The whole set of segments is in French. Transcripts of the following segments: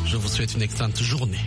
Je vous souhaite une excellente journée.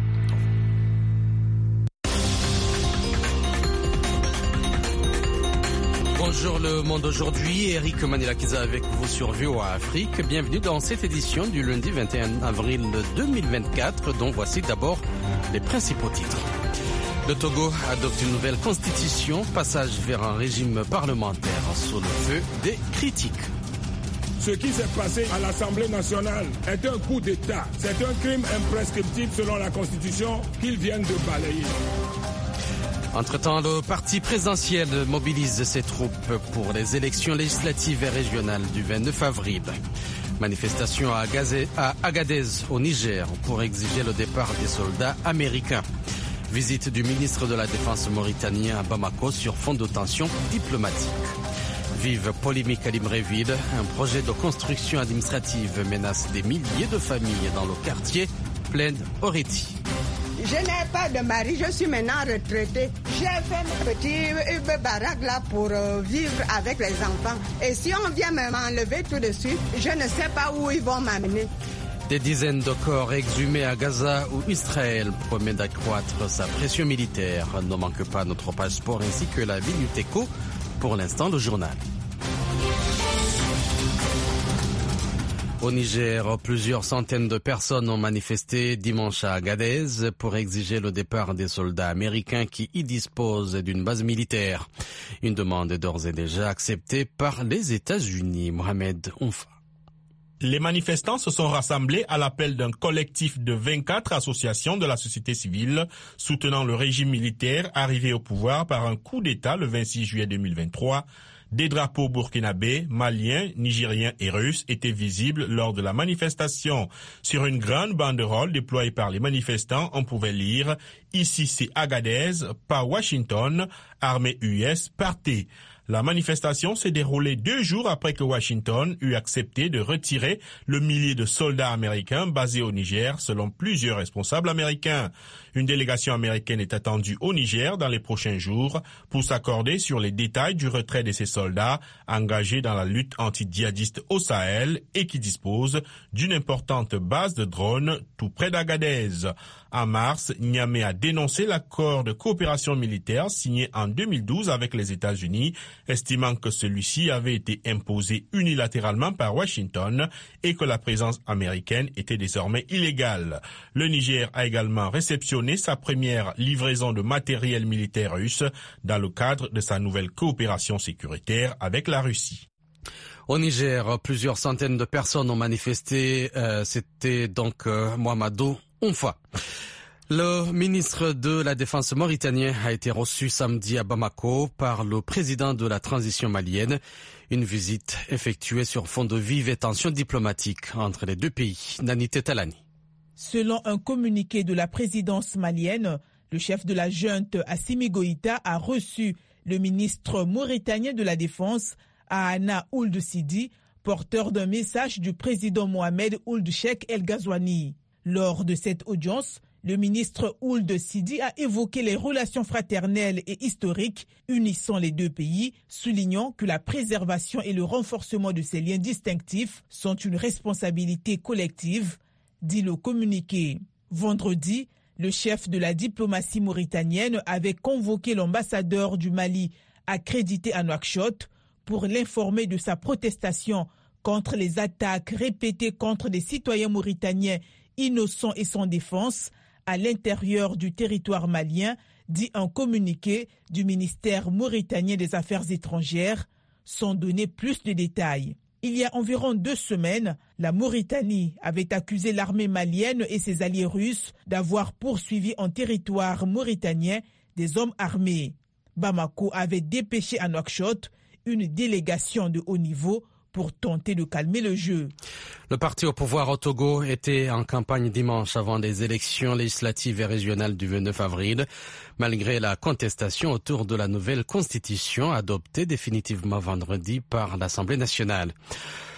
Bonjour le monde aujourd'hui, Eric Manilakiza avec vous sur VOA Afrique. Bienvenue dans cette édition du lundi 21 avril 2024, dont voici d'abord les principaux titres. Le Togo adopte une nouvelle constitution, passage vers un régime parlementaire sous le feu des critiques. Ce qui s'est passé à l'Assemblée nationale est un coup d'État. C'est un crime imprescriptible selon la Constitution qu'ils viennent de balayer. Entre-temps, le parti présidentiel mobilise ses troupes pour les élections législatives et régionales du 29 avril. Manifestation à Agadez, au Niger, pour exiger le départ des soldats américains. Visite du ministre de la Défense mauritanien à Bamako sur fond de tensions diplomatiques. Vive polémique à Libreville, un projet de construction administrative menace des milliers de familles dans le quartier Plaine Oreti. Je n'ai pas de mari, je suis maintenant retraitée. J'ai fait mes petits baraques là pour vivre avec les enfants. Et si on vient m'enlever tout de suite, je ne sais pas où ils vont m'amener. Des dizaines de corps exhumés à Gaza où Israël promet d'accroître sa pression militaire. Ne manque pas notre page sport ainsi que la Minute Éco. Pour l'instant, le journal. Au Niger, plusieurs centaines de personnes ont manifesté dimanche à Agadez pour exiger le départ des soldats américains qui y disposent d'une base militaire. Une demande est d'ores et déjà acceptée par les États-Unis. Mohamed Oumfa. Les manifestants se sont rassemblés à l'appel d'un collectif de 24 associations de la société civile soutenant le régime militaire arrivé au pouvoir par un coup d'État le 26 juillet 2023. Des drapeaux burkinabés, maliens, nigériens et russes étaient visibles lors de la manifestation. Sur une grande banderole déployée par les manifestants, on pouvait lire « Ici c'est Agadez, pas Washington, armée US, partez ». La manifestation s'est déroulée 2 jours après que Washington eut accepté de retirer le millier de soldats américains basés au Niger, selon plusieurs responsables américains. Une délégation américaine est attendue au Niger dans les prochains jours pour s'accorder sur les détails du retrait de ces soldats engagés dans la lutte anti-djihadiste au Sahel et qui disposent d'une importante base de drones tout près d'Agadez. En mars, Niamey a dénoncé l'accord de coopération militaire signé en 2012 avec les États-Unis, estimant que celui-ci avait été imposé unilatéralement par Washington et que la présence américaine était désormais illégale. Le Niger a également réceptionné sa première livraison de matériel militaire russe dans le cadre de sa nouvelle coopération sécuritaire avec la Russie. Au Niger, plusieurs centaines de personnes ont manifesté. C'était donc Mohamedou Oumfa. Le ministre de la Défense mauritanien a été reçu samedi à Bamako par le président de la transition malienne. Une visite effectuée sur fond de vives tensions diplomatiques entre les deux pays. Nanité Talani. Selon un communiqué de la présidence malienne, le chef de la junte Assimi Goïta a reçu le ministre mauritanien de la Défense, Ahana Ould Sidi, porteur d'un message du président Mohamed Ould Cheikh El Ghazouani. Lors de cette audience, le ministre Ould Sidi a évoqué les relations fraternelles et historiques unissant les deux pays, soulignant que la préservation et le renforcement de ces liens distinctifs sont une responsabilité collective, dit le communiqué. Vendredi, le chef de la diplomatie mauritanienne avait convoqué l'ambassadeur du Mali accrédité à Nouakchott pour l'informer de sa protestation contre les attaques répétées contre des citoyens mauritaniens innocents et sans défense à l'intérieur du territoire malien, dit un communiqué du ministère mauritanien des Affaires étrangères, sans donner plus de détails. Il y a environ 2 semaines, la Mauritanie avait accusé l'armée malienne et ses alliés russes d'avoir poursuivi en territoire mauritanien des hommes armés. Bamako avait dépêché à Nouakchott une délégation de haut niveau pour tenter de calmer le jeu. Le parti au pouvoir au Togo était en campagne dimanche avant les élections législatives et régionales du 29 avril, malgré la contestation autour de la nouvelle constitution adoptée définitivement vendredi par l'Assemblée nationale.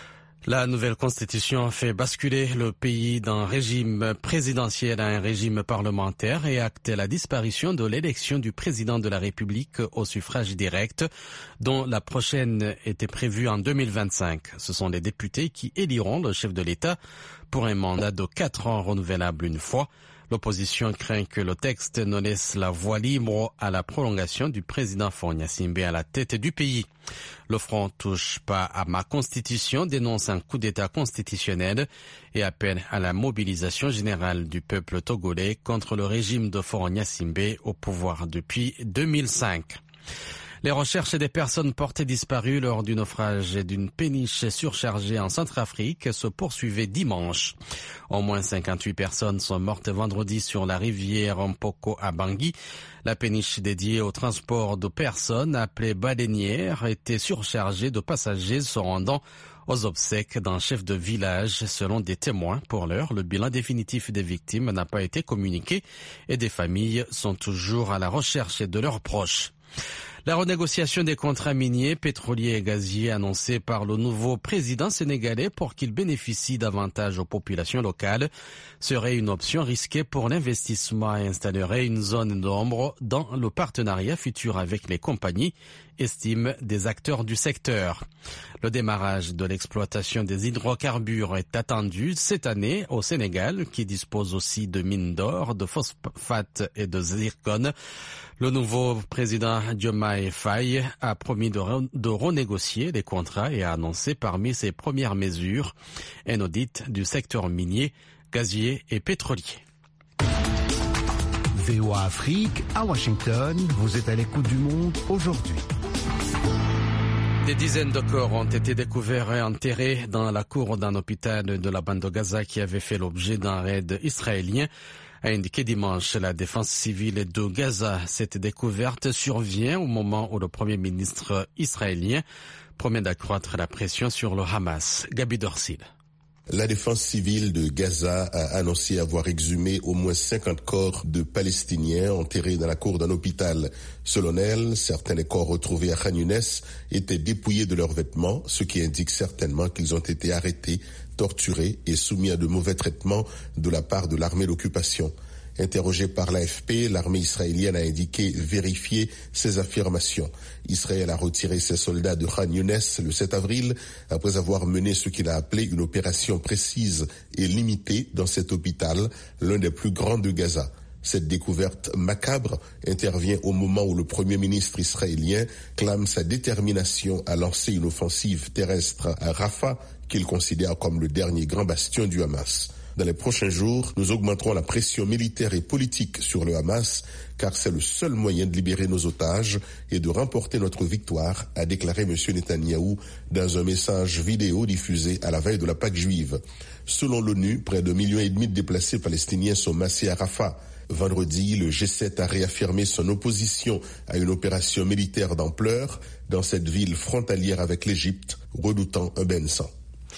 La nouvelle constitution fait basculer le pays d'un régime présidentiel à un régime parlementaire et acte la disparition de l'élection du président de la République au suffrage direct, dont la prochaine était prévue en 2025. Ce sont les députés qui éliront le chef de l'État pour un mandat de 4 ans renouvelable une fois. L'opposition craint que le texte ne laisse la voie libre à la prolongation du président Faure Gnassingbé à la tête du pays. Le Front touche pas à ma constitution, dénonce un coup d'État constitutionnel et appelle à la mobilisation générale du peuple togolais contre le régime de Faure Gnassingbé au pouvoir depuis 2005. Les recherches des personnes portées disparues lors du naufrage d'une péniche surchargée en Centrafrique se poursuivaient dimanche. Au moins 58 personnes sont mortes vendredi sur la rivière Mpoko à Bangui. La péniche dédiée au transport de personnes, appelée baleinière, était surchargée de passagers se rendant aux obsèques d'un chef de village, selon des témoins. Pour l'heure, le bilan définitif des victimes n'a pas été communiqué et des familles sont toujours à la recherche de leurs proches. La renégociation des contrats miniers, pétroliers et gaziers annoncés par le nouveau président sénégalais pour qu'il bénéficie davantage aux populations locales serait une option risquée pour l'investissement et installerait une zone d'ombre dans le partenariat futur avec les compagnies, estiment des acteurs du secteur. Le démarrage de l'exploitation des hydrocarbures est attendu cette année au Sénégal, qui dispose aussi de mines d'or, de phosphate et de zircon. Le nouveau président Diomaye Faye a promis de renégocier les contrats et a annoncé parmi ses premières mesures un audit du secteur minier, gazier et pétrolier. VOA Afrique, à Washington, vous êtes à l'écoute du monde aujourd'hui. Des dizaines de corps ont été découverts et enterrés dans la cour d'un hôpital de la bande de Gaza qui avait fait l'objet d'un raid israélien, a indiqué dimanche la défense civile de Gaza. Cette découverte survient au moment où le Premier ministre israélien promet d'accroître la pression sur le Hamas. Gabi Dorsil. La défense civile de Gaza a annoncé avoir exhumé au moins 50 corps de Palestiniens enterrés dans la cour d'un hôpital. Selon elle, certains des corps retrouvés à Khan Younes étaient dépouillés de leurs vêtements, ce qui indique certainement qu'ils ont été arrêtés, torturés et soumis à de mauvais traitements de la part de l'armée d'occupation. Interrogé par l'AFP, l'armée israélienne a indiqué vérifier ces affirmations. Israël a retiré ses soldats de Khan Younes le 7 avril après avoir mené ce qu'il a appelé une opération précise et limitée dans cet hôpital, l'un des plus grands de Gaza. Cette découverte macabre intervient au moment où le Premier ministre israélien clame sa détermination à lancer une offensive terrestre à Rafah, qu'il considère comme le dernier grand bastion du Hamas. Dans les prochains jours, nous augmenterons la pression militaire et politique sur le Hamas, car c'est le seul moyen de libérer nos otages et de remporter notre victoire, a déclaré M. Netanyahou dans un message vidéo diffusé à la veille de la Pâque juive. Selon l'ONU, près de 1,5 million de déplacés palestiniens sont massés à Rafah. Vendredi, le G7 a réaffirmé son opposition à une opération militaire d'ampleur dans cette ville frontalière avec l'Égypte, redoutant un bain de sang.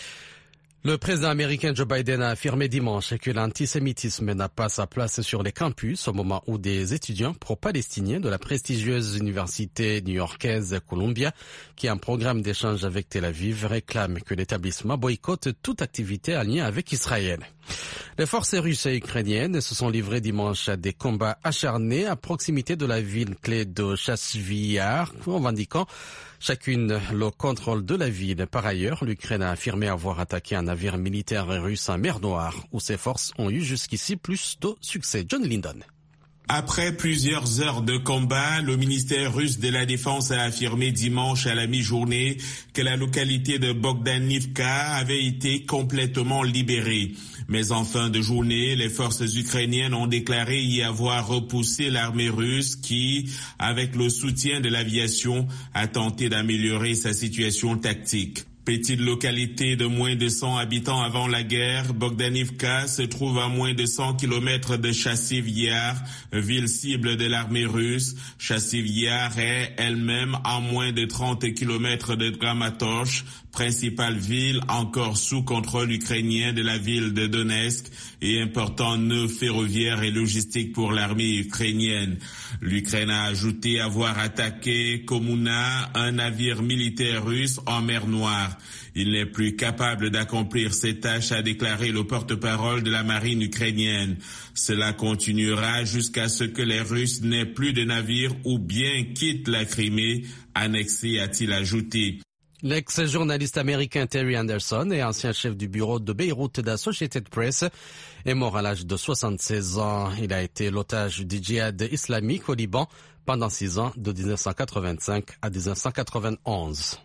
Le président américain Joe Biden a affirmé dimanche que l'antisémitisme n'a pas sa place sur les campus au moment où des étudiants pro-palestiniens de la prestigieuse université new-yorkaise Columbia, qui a un programme d'échange avec Tel Aviv, réclament que l'établissement boycotte toute activité en lien avec Israël. Les forces russes et ukrainiennes se sont livrées dimanche à des combats acharnés à proximité de la ville clé de Chasiv Yar, revendiquant chacune le contrôle de la ville. Par ailleurs, l'Ukraine a affirmé avoir attaqué un navire militaire russe en mer Noire, où ses forces ont eu jusqu'ici plus de succès. John Lyndon. Après plusieurs heures de combat, le ministère russe de la Défense a affirmé dimanche à la mi-journée que la localité de Bogdanivka avait été complètement libérée. Mais en fin de journée, les forces ukrainiennes ont déclaré y avoir repoussé l'armée russe qui, avec le soutien de l'aviation, a tenté d'améliorer sa situation tactique. Petite localité de moins de 100 habitants avant la guerre, Bogdanivka se trouve à moins de 100 km de Chasiv Yar, ville cible de l'armée russe. Chasiv Yar est elle-même à moins de 30 km de Kramatorsk, principale ville encore sous contrôle ukrainien de la ville de Donetsk et important nœud ferroviaire et logistique pour l'armée ukrainienne. L'Ukraine a ajouté avoir attaqué Komuna, un navire militaire russe en mer Noire. soir. Il n'est plus capable d'accomplir ses tâches, a déclaré le porte-parole de la marine ukrainienne. Cela continuera jusqu'à ce que les Russes n'aient plus de navires ou bien quittent la Crimée, annexée, a-t-il ajouté. L'ex-journaliste américain Terry Anderson et ancien chef du bureau de Beyrouth d'Associated Press est mort à l'âge de 76 ans. Il a été l'otage du djihad islamique au Liban pendant 6 ans, de 1985 à 1991.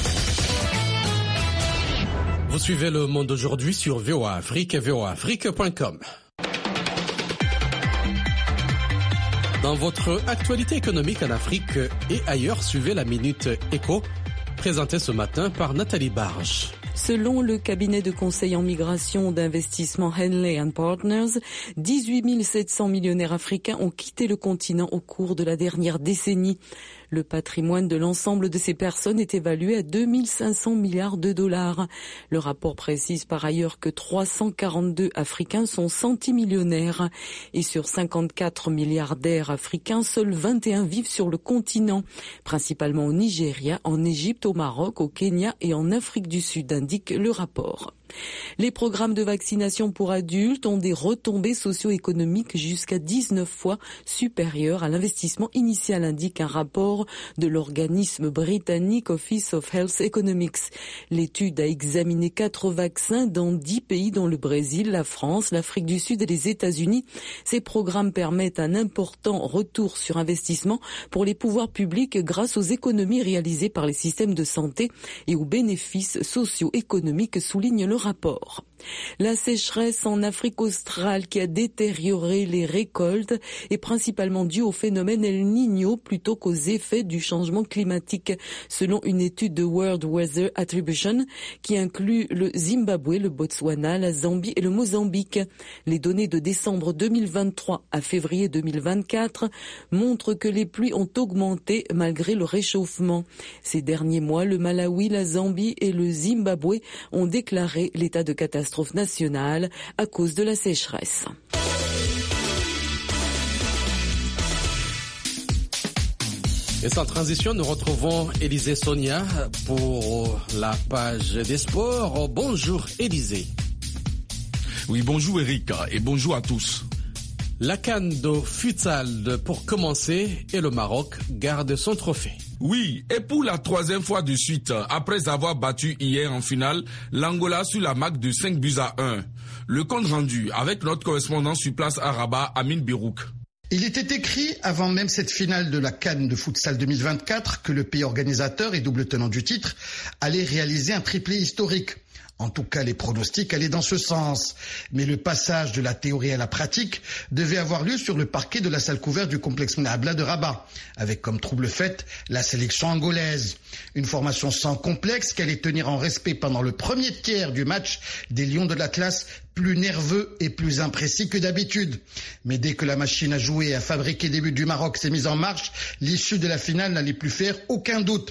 Vous suivez Le Monde aujourd'hui sur VOA Afrique et voaafrique.com. Dans votre actualité économique en Afrique et ailleurs, suivez la Minute Éco, présentée ce matin par Nathalie Barge. Selon le cabinet de conseil en migration d'investissement Henley & Partners, 18 700 millionnaires africains ont quitté le continent au cours de la dernière décennie. Le patrimoine de l'ensemble de ces personnes est évalué à 2500 milliards de dollars. Le rapport précise par ailleurs que 342 Africains sont centimillionnaires. Et sur 54 milliardaires africains, seuls 21 vivent sur le continent, principalement au Nigeria, en Égypte, au Maroc, au Kenya et en Afrique du Sud, indique le rapport. Les programmes de vaccination pour adultes ont des retombées socio-économiques jusqu'à 19 fois supérieures à l'investissement initial, indique un rapport de l'organisme britannique Office of Health Economics. L'étude a examiné 4 vaccins dans 10 pays dont le Brésil, la France, l'Afrique du Sud et les États-Unis. Ces programmes permettent un important retour sur investissement pour les pouvoirs publics grâce aux économies réalisées par les systèmes de santé et aux bénéfices socio-économiques, souligne le rapport. La sécheresse en Afrique australe qui a détérioré les récoltes est principalement due au phénomène El Niño plutôt qu'aux effets du changement climatique, selon une étude de World Weather Attribution qui inclut le Zimbabwe, le Botswana, la Zambie et le Mozambique. Les données de décembre 2023 à février 2024 montrent que les pluies ont augmenté malgré le réchauffement. Ces derniers mois, le Malawi, la Zambie et le Zimbabwe ont déclaré l'état de catastrophe nationale à cause de la sécheresse. Et sans transition, nous retrouvons Élisée Sonia pour la page des sports. Bonjour Élisée. Oui, bonjour Eric et bonjour à tous. La CAN de futsal pour commencer et le Maroc garde son trophée. Oui, et pour la 3e fois de suite, après avoir battu hier en finale l'Angola sur la marque de 5-1. Le compte rendu avec notre correspondant sur place à Rabat, Amine Birouk. Il était écrit avant même cette finale de la CAN de futsal 2024 que le pays organisateur et double tenant du titre allait réaliser un triplé historique. En tout cas, les pronostics allaient dans ce sens. Mais le passage de la théorie à la pratique devait avoir lieu sur le parquet de la salle couverte du complexe Mnabla de Rabat, avec comme trouble fait la sélection angolaise. Une formation sans complexe qui allait tenir en respect pendant le premier tiers du match des Lions de l'Atlas, plus nerveux et plus imprécis que d'habitude. Mais dès que la machine à jouer et à fabriquer des buts du Maroc s'est mise en marche, l'issue de la finale n'allait plus faire aucun doute.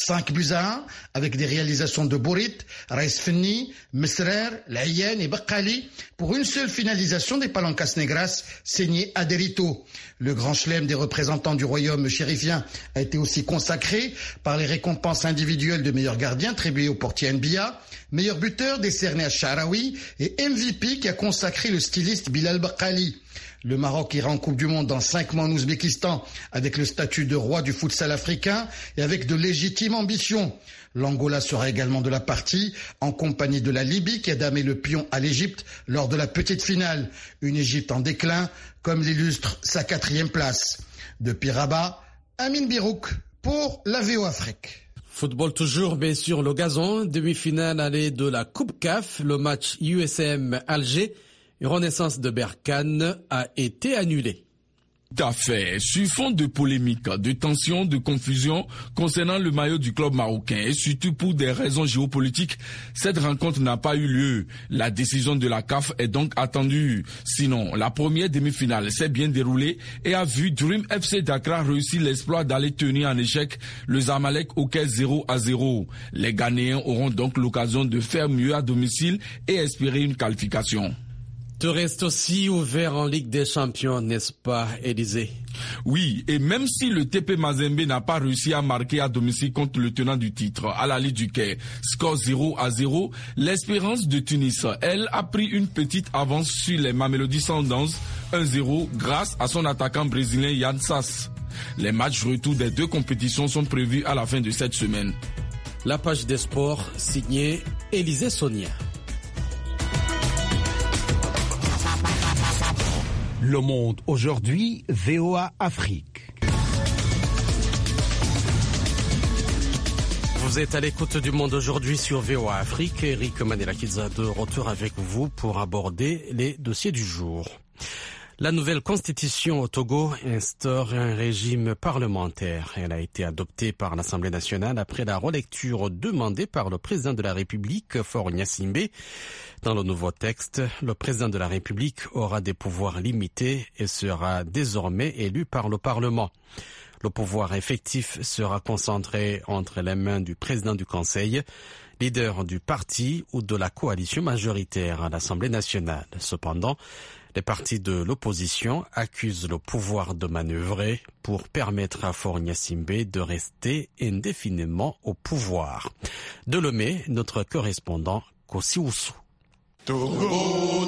5-1, avec des réalisations de Borit, Raïs Fenni, Mesrer, Laïen et Bakali, pour une seule finalisation des Palancas Negras, signée Aderito. Le grand chelem des représentants du royaume chérifien a été aussi consacré par les récompenses individuelles de meilleur gardien attribuées au portier NBA, meilleur buteur décerné à Sharawi et MVP qui a consacré le styliste Bilal Bakali. Le Maroc ira en Coupe du Monde dans 5 mois en Ouzbékistan avec le statut de roi du futsal africain et avec de légitimes ambitions. L'Angola sera également de la partie en compagnie de la Libye qui a damé le pion à l'Égypte lors de la petite finale. Une Égypte en déclin comme l'illustre sa 4e place. Depuis Rabat, Amine Birouk pour la VO Afrique. Football toujours, mais sur le gazon, demi-finale allée de la Coupe CAF, le match USM Alger, Renaissance de Berkane a été annulé. Tout à fait. Sur fond de polémique, de tension, de confusion concernant le maillot du club marocain et surtout pour des raisons géopolitiques, cette rencontre n'a pas eu lieu. La décision de la CAF est donc attendue. Sinon, la première demi-finale s'est bien déroulée et a vu Dream FC Dakar réussir l'exploit d'aller tenir en échec le Zamalek au Caire 0-0. Les Ghanéens auront donc l'occasion de faire mieux à domicile et espérer une qualification. Tout reste aussi ouvert en Ligue des Champions, n'est-ce pas, Élysée? Oui, et même si le TP Mazembe n'a pas réussi à marquer à domicile contre le tenant du titre, Al Ahly du Caire, score 0-0, l'Espérance de Tunis, elle, a pris une petite avance sur les Mamelody Sundowns, 1-0, grâce à son attaquant brésilien Yann Sass. Les matchs retour des deux compétitions sont prévus à la fin de cette semaine. La page des sports, signée Élysée Sonia. Le Monde aujourd'hui, VOA Afrique. Vous êtes à l'écoute du Monde aujourd'hui sur VOA Afrique. Eric Manela-Kidza de retour avec vous pour aborder les dossiers du jour. La nouvelle constitution au Togo instaure un régime parlementaire. Elle a été adoptée par l'Assemblée nationale après la relecture demandée par le président de la République, Faure Gnassingbé. Dans le nouveau texte, le président de la République aura des pouvoirs limités et sera désormais élu par le Parlement. Le pouvoir effectif sera concentré entre les mains du président du Conseil, leader du parti ou de la coalition majoritaire à l'Assemblée nationale. Cependant, les partis de l'opposition accusent le pouvoir de manœuvrer pour permettre à Faure Gnassingbé de rester indéfiniment au pouvoir. De Lomé, notre correspondant Kossi Oussou. Togo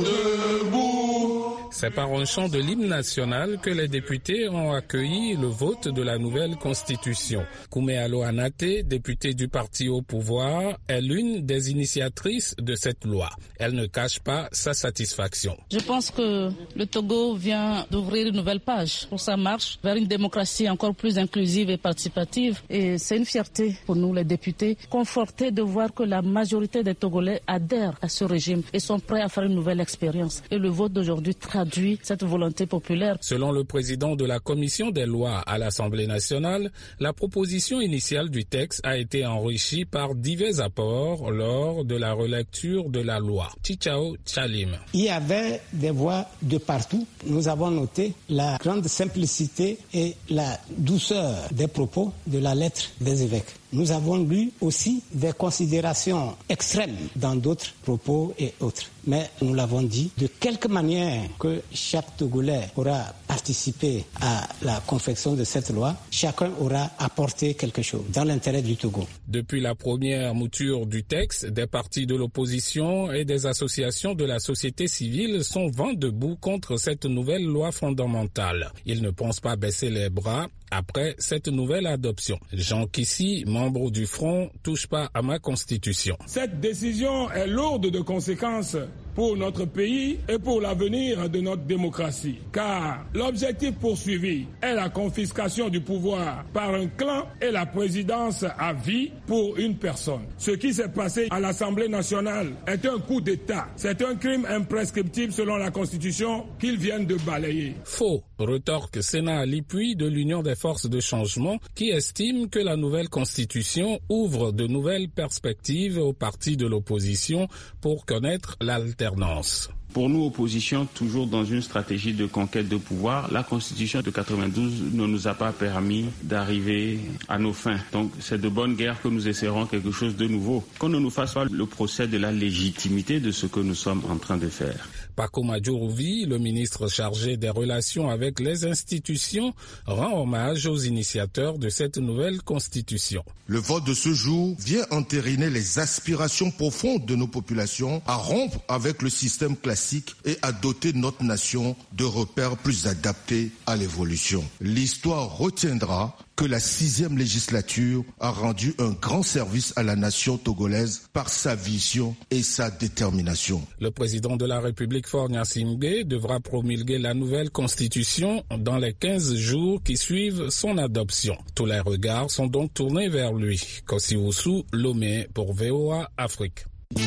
debout. C'est par un chant de l'hymne national que les députés ont accueilli le vote de la nouvelle constitution. Kouméalo Anate, députée du parti au pouvoir, est l'une des initiatrices de cette loi. Elle ne cache pas sa satisfaction. Je pense que le Togo vient d'ouvrir une nouvelle page pour sa marche vers une démocratie encore plus inclusive et participative. Et c'est une fierté pour nous, les députés, confortés de voir que la majorité des Togolais adhèrent à ce régime et sont prêts à faire une nouvelle expérience. Et le vote d'aujourd'hui traduit cette volonté populaire. Selon le président de la commission des lois à l'Assemblée nationale, la proposition initiale du texte a été enrichie par divers apports lors de la relecture de la loi. Chichao Chalim. Il y avait des voix de partout. Nous avons noté la grande simplicité et la douceur des propos de la lettre des évêques. Nous avons lu aussi des considérations extrêmes dans d'autres propos et autres. Mais nous l'avons dit, de quelque manière que chaque Togolais aura participé à la confection de cette loi, chacun aura apporté quelque chose dans l'intérêt du Togo. Depuis la première mouture du texte, des partis de l'opposition et des associations de la société civile sont vent debout contre cette nouvelle loi fondamentale. Ils ne pensent pas baisser les bras après cette nouvelle adoption. Jean Kissi, membre du Front, touche pas à ma constitution. Cette décision est lourde de conséquences pour notre pays et pour l'avenir de notre démocratie. Car l'objectif poursuivi est la confiscation du pouvoir par un clan et la présidence à vie pour une personne. Ce qui s'est passé à l'Assemblée nationale est un coup d'État. C'est un crime imprescriptible selon la Constitution qu'ils viennent de balayer. Faux, retorque Sénat Ali Puy de l'Union des forces de changement qui estime que la nouvelle Constitution ouvre de nouvelles perspectives aux partis de l'opposition pour connaître l'alternance. Pour nous, opposition, toujours dans une stratégie de conquête de pouvoir, la Constitution de 92 ne nous a pas permis d'arriver à nos fins. Donc c'est de bonne guerre que nous essaierons quelque chose de nouveau. Qu'on ne nous fasse pas le procès de la légitimité de ce que nous sommes en train de faire. Paco Madjourouvi, le ministre chargé des relations avec les institutions, rend hommage aux initiateurs de cette nouvelle Constitution. Le vote de ce jour vient entériner les aspirations profondes de nos populations à rompre avec le système classique et à doter notre nation de repères plus adaptés à l'évolution. L'histoire retiendra que la 6e législature a rendu un grand service à la nation togolaise par sa vision et sa détermination. Le président de la République, Faure Gnassingbé, devra promulguer la nouvelle constitution dans les 15 jours qui suivent son adoption. Tous les regards sont donc tournés vers lui. Kossi Oussou, Lomé pour VOA Afrique.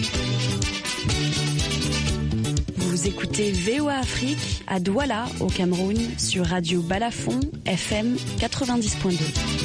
Vous écoutez VOA Afrique à Douala, au Cameroun, sur Radio Balafon, FM 90.2.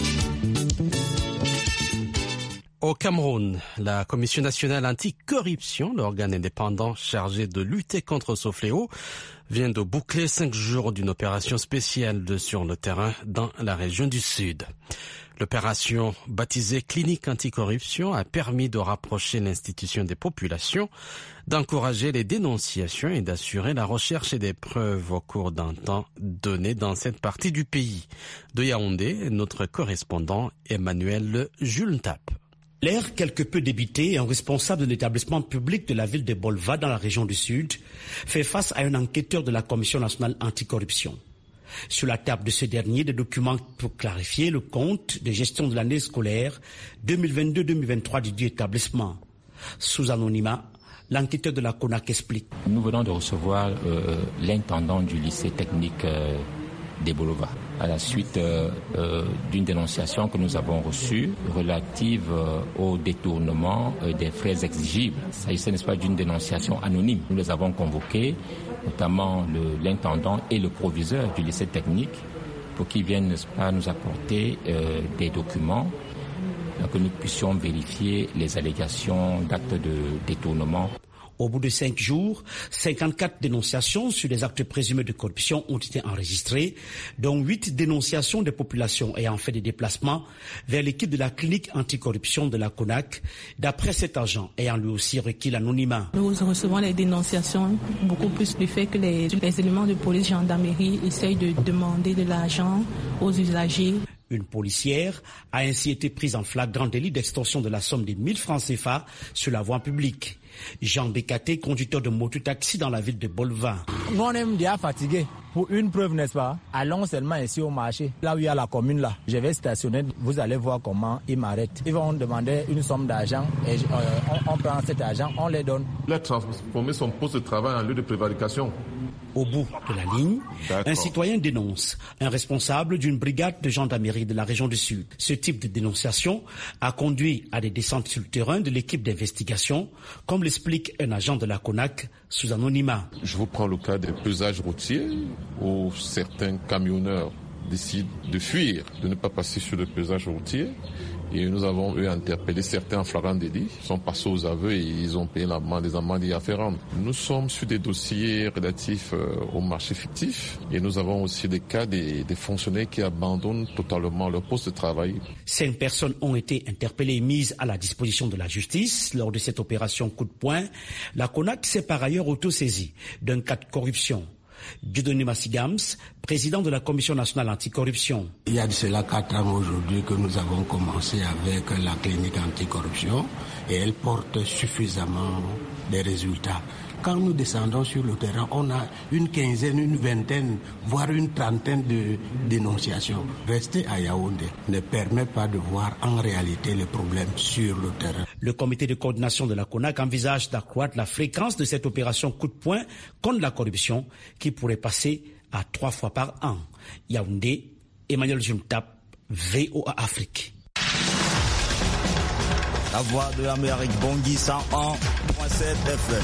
Au Cameroun, la Commission nationale anticorruption, l'organe indépendant chargé de lutter contre ce fléau, vient de boucler 5 jours d'une opération spéciale sur le terrain dans la région du Sud. L'opération baptisée Clinique anticorruption a permis de rapprocher l'institution des populations, d'encourager les dénonciations et d'assurer la recherche des preuves au cours d'un temps donné dans cette partie du pays. De Yaoundé, notre correspondant Emmanuel Julntap. L'air quelque peu débité, un responsable de l'établissement public de la ville de Bolva dans la région du Sud fait face à un enquêteur de la Commission nationale anticorruption. Sur la table de ce dernier, des documents pour clarifier le compte de gestion de l'année scolaire 2022-2023 du dit établissement. Sous anonymat, l'enquêteur de la CONAC explique. Nous venons de recevoir l'intendant du lycée technique d'Ebolova à la suite d'une dénonciation que nous avons reçue relative au détournement des frais exigibles. Il s'agissait, n'est-ce pas, d'une dénonciation anonyme. Nous les avons convoqués, notamment l'intendant et le proviseur du lycée technique, pour qu'ils viennent, n'est-ce pas, nous apporter des documents, que nous puissions vérifier les allégations d'actes de détournement. Au bout de 5 jours, 54 dénonciations sur des actes présumés de corruption ont été enregistrées, dont 8 dénonciations des populations ayant fait des déplacements vers l'équipe de la clinique anticorruption de la CONAC, d'après cet agent ayant lui aussi requis l'anonymat. Nous recevons les dénonciations beaucoup plus du fait que les éléments de police gendarmerie essayent de demander de l'argent aux usagers. Une policière a ainsi été prise en flagrant délit d'extorsion de la somme de 1000 francs CFA sur la voie publique. Jean Bécaté, conducteur de moto-taxi dans la ville de Bolva. On est déjà fatigué. Pour une preuve, n'est-ce pas? Allons seulement ici au marché, là où il y a la commune là. Je vais stationner, vous allez voir comment ils m'arrêtent. Ils vont demander une somme d'argent et on prend cet argent, on les donne. Il a transformé son poste de travail en lieu de prévarication. Au bout de la ligne, un citoyen dénonce un responsable d'une brigade de gendarmerie de la région du Sud. Ce type de dénonciation a conduit à des descentes sur le terrain de l'équipe d'investigation, comme l'explique un agent de la CONAC sous anonymat. Je vous prends le cas des pesages routiers où certains camionneurs décident de fuir, de ne pas passer sur le pesage routier. Et nous avons interpellé certains en flagrant délit. Ils sont passés aux aveux et ils ont payé des amendes y afférentes. Nous sommes sur des dossiers relatifs au marché fictif et nous avons aussi des cas des fonctionnaires qui abandonnent totalement leur poste de travail. 5 personnes ont été interpellées et mises à la disposition de la justice lors de cette opération coup de poing. La CONAC s'est par ailleurs autosaisie d'un cas de corruption. Dieudonné Massigams, président de la Commission nationale anticorruption. Il y a de cela 4 ans aujourd'hui que nous avons commencé avec la clinique anticorruption et elle porte suffisamment des résultats. Quand nous descendons sur le terrain, on a une quinzaine, une vingtaine, voire une trentaine de dénonciations. Rester à Yaoundé ne permet pas de voir en réalité les problèmes sur le terrain. Le comité de coordination de la CONAC envisage d'accroître la fréquence de cette opération coup de poing contre la corruption qui pourrait passer à 3 fois par an. Yaoundé, Emmanuel Julntap, VOA Afrique. La voix de l'Amérique, Bangui 101.7 FM.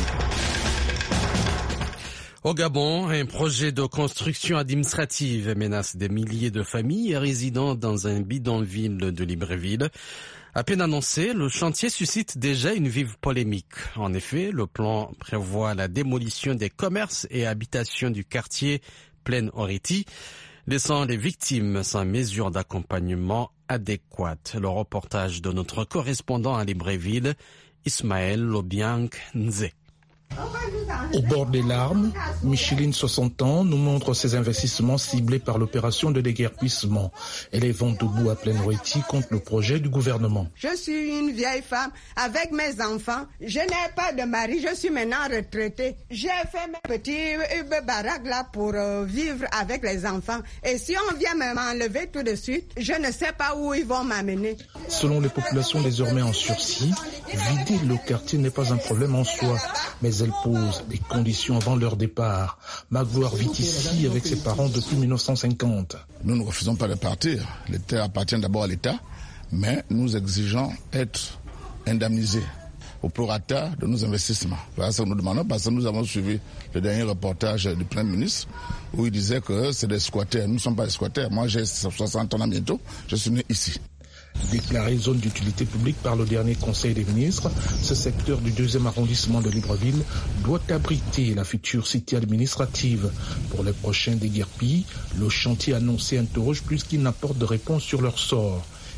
Au Gabon, un projet de construction administrative menace des milliers de familles résidant dans un bidonville de Libreville. À peine annoncé, le chantier suscite déjà une vive polémique. En effet, le plan prévoit la démolition des commerces et habitations du quartier Plaine Oriti, laissant les victimes sans mesure d'accompagnement adéquate. Le reportage de notre correspondant à Libreville, Ismaël Lobiang Nze. Au bord des larmes, Micheline, 60 ans, nous montre ses investissements ciblés par l'opération de déguerpissement. Elle est vent debout à Plaine Oriti contre le projet du gouvernement. Je suis une vieille femme avec mes enfants. Je n'ai pas de mari, je suis maintenant retraitée. J'ai fait mes petits baraques là pour vivre avec les enfants. Et si on vient m'enlever tout de suite, je ne sais pas où ils vont m'amener. Selon les populations désormais en sursis, vider le quartier n'est pas un problème en soi, mais elle pose des conditions avant leur départ. Magloire vit ici avec ses parents depuis 1950. Nous ne refusons pas de partir. Les terres appartiennent d'abord à l'État, mais nous exigeons être indemnisés au prorata de nos investissements. Voilà ce que nous demandons parce que nous avons suivi le dernier reportage du Premier ministre où il disait que c'est des squatters. Nous ne sommes pas des squatters. Moi j'ai 60 ans bientôt, je suis né ici. Déclaré zone d'utilité publique par le dernier Conseil des ministres, ce secteur du 2e arrondissement de Libreville doit abriter la future cité administrative. Pour les prochains déguerpis, le chantier annoncé interroge plus qu'il n'apporte de réponse sur leur sort.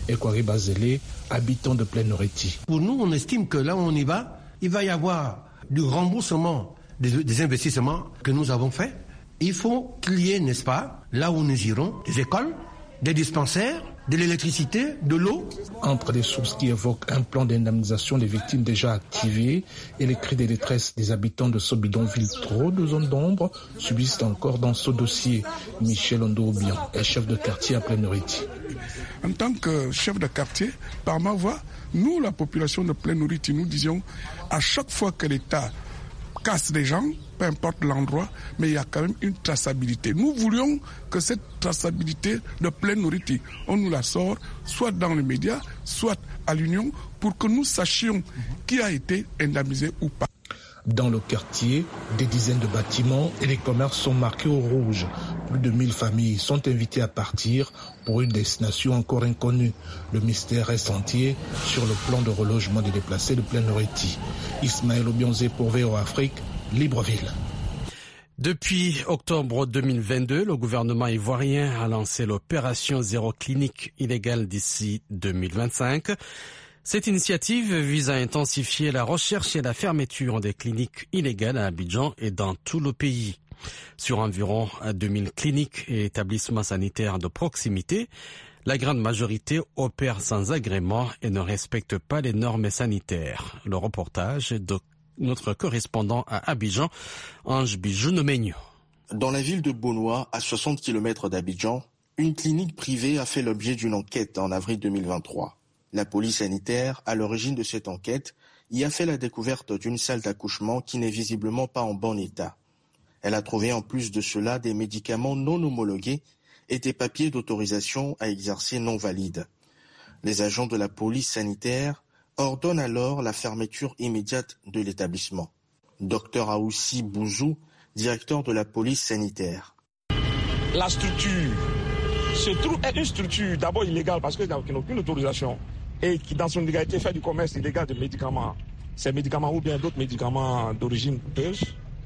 Ekwari Bazele, habitant de Plaine-Noreti. Pour nous, on estime que là où on y va, il va y avoir du remboursement des investissements que nous avons faits. Il faut qu'il y ait, n'est-ce pas, là où nous irons, des écoles, des dispensaires, de l'électricité, de l'eau. Entre les sources qui évoquent un plan d'indemnisation des victimes déjà activé et les cris de détresse des habitants de ce bidonville, trop de zones d'ombre subsistent encore dans ce dossier. Michel Ondoubian est chef de quartier à Plaine-Noreti. En tant que chef de quartier, par ma voix, nous, la population de Plaine-Noreti, nous disions à chaque fois que l'État casse des gens, peu importe l'endroit, mais il y a quand même une traçabilité. Nous voulions que cette traçabilité de Plaine-Noreti, on nous la sort, soit dans les médias, soit à l'Union, pour que nous sachions qui a été indemnisé ou pas. Dans le quartier, des dizaines de bâtiments et les commerces sont marqués au rouge. Plus de 1000 familles sont invitées à partir pour une destination encore inconnue. Le mystère reste entier sur le plan de relogement des déplacés de Plaine-Noreti. Ismaël Obionzé pour VOA Afrique, Libreville. Depuis octobre 2022, le gouvernement ivoirien a lancé l'opération Zéro Clinique illégale d'ici 2025. Cette initiative vise à intensifier la recherche et la fermeture des cliniques illégales à Abidjan et dans tout le pays. Sur environ 2000 cliniques et établissements sanitaires de proximité, la grande majorité opère sans agrément et ne respecte pas les normes sanitaires. Le reportage de notre correspondant à Abidjan, Ange Bijounomeigno. Dans la ville de Bonois, à 60 km d'Abidjan, une clinique privée a fait l'objet d'une enquête en avril 2023. La police sanitaire, à l'origine de cette enquête, y a fait la découverte d'une salle d'accouchement qui n'est visiblement pas en bon état. Elle a trouvé en plus de cela des médicaments non homologués et des papiers d'autorisation à exercer non valides. Les agents de la police sanitaire ordonnent alors la fermeture immédiate de l'établissement. Dr Aoussi Bouzou, directeur de la police sanitaire. La structure se trouve être une structure d'abord illégale parce qu'il n'a aucune autorisation et qui dans son illégalité fait du commerce illégal de médicaments. Ces médicaments ou bien d'autres médicaments d'origine douteuse,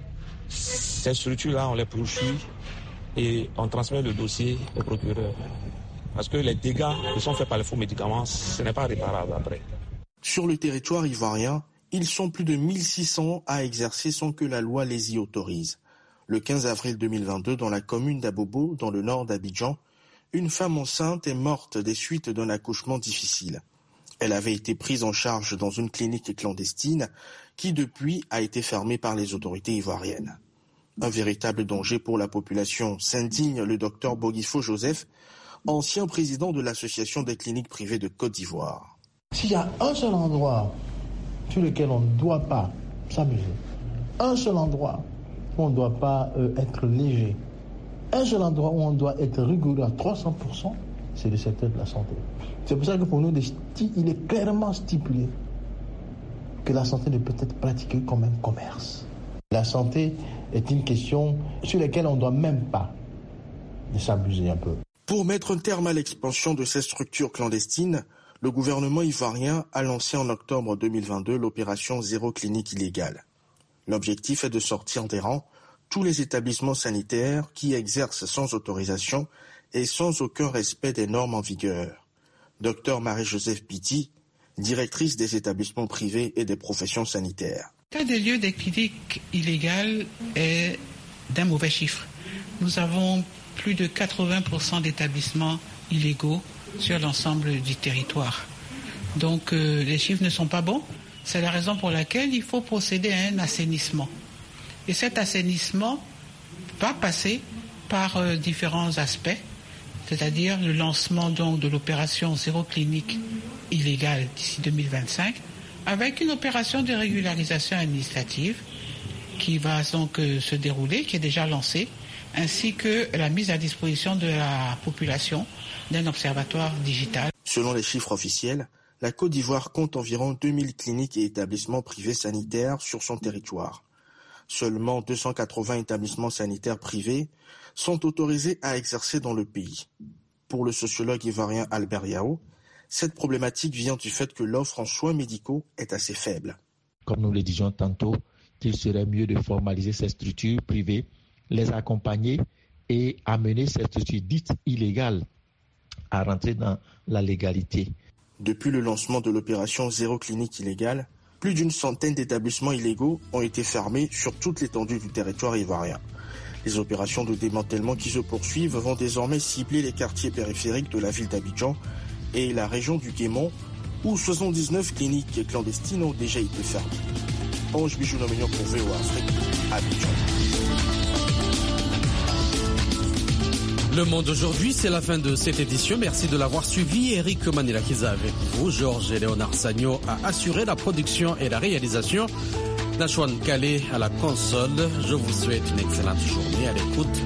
ces structures-là, on les poursuit et on transmet le dossier au procureur. Parce que les dégâts qui sont faits par les faux médicaments, ce n'est pas réparable après. Sur le territoire ivoirien, ils sont plus de 1600 à exercer sans que la loi les y autorise. Le 15 avril 2022, dans la commune d'Abobo, dans le nord d'Abidjan, une femme enceinte est morte des suites d'un accouchement difficile. Elle avait été prise en charge dans une clinique clandestine qui depuis a été fermée par les autorités ivoiriennes. Un véritable danger pour la population, s'indigne le docteur Bogifo Joseph, ancien président de l'association des cliniques privées de Côte d'Ivoire. S'il y a un seul endroit sur lequel on ne doit pas s'amuser, un seul endroit où on ne doit pas être léger, un seul endroit où on doit être rigoureux à 300%, c'est le secteur de la santé. C'est pour ça que pour nous, il est clairement stipulé que la santé ne peut être pratiquée comme un commerce. La santé est une question sur laquelle on ne doit même pas s'abuser un peu. Pour mettre un terme à l'expansion de ces structures clandestines, le gouvernement ivoirien a lancé en octobre 2022 l'opération Zéro Clinique illégale. L'objectif est de sortir des rangs tous les établissements sanitaires qui exercent sans autorisation et sans aucun respect des normes en vigueur. Dr Marie-Joseph Piti, directrice des établissements privés et des professions sanitaires. L'état des lieux des cliniques illégales est d'un mauvais chiffre. Nous avons plus de 80% d'établissements illégaux sur l'ensemble du territoire. Donc les chiffres ne sont pas bons. C'est la raison pour laquelle il faut procéder à un assainissement. Et cet assainissement va passer par différents aspects, c'est-à-dire le lancement donc de l'opération Zéro Clinique illégale d'ici 2025, avec une opération de régularisation administrative qui va donc se dérouler, qui est déjà lancée, ainsi que la mise à disposition de la population d'un observatoire digital. Selon les chiffres officiels, la Côte d'Ivoire compte environ 2000 cliniques et établissements privés sanitaires sur son territoire. Seulement 280 établissements sanitaires privés sont autorisés à exercer dans le pays. Pour le sociologue ivoirien Albert Yao, cette problématique vient du fait que l'offre en soins médicaux est assez faible. Comme nous le disions tantôt, qu'il serait mieux de formaliser ces structures privées, les accompagner et amener ces structures dites illégales à rentrer dans la légalité. Depuis le lancement de l'opération Zéro clinique illégale, plus d'une centaine d'établissements illégaux ont été fermés sur toute l'étendue du territoire ivoirien. Les opérations de démantèlement qui se poursuivent vont désormais cibler les quartiers périphériques de la ville d'Abidjan et la région du Guémon, où 79 cliniques clandestines ont déjà été fermées. Ange Bijou-Nomignon pour VOA Afrique, Abidjan. Le Monde aujourd'hui, c'est la fin de cette édition. Merci de l'avoir suivi. Eric Manilakiza avec vous. Georges et Léonard Sagno a assuré la production et la réalisation. Nachouane Kalé à la console. Je vous souhaite une excellente journée à l'écoute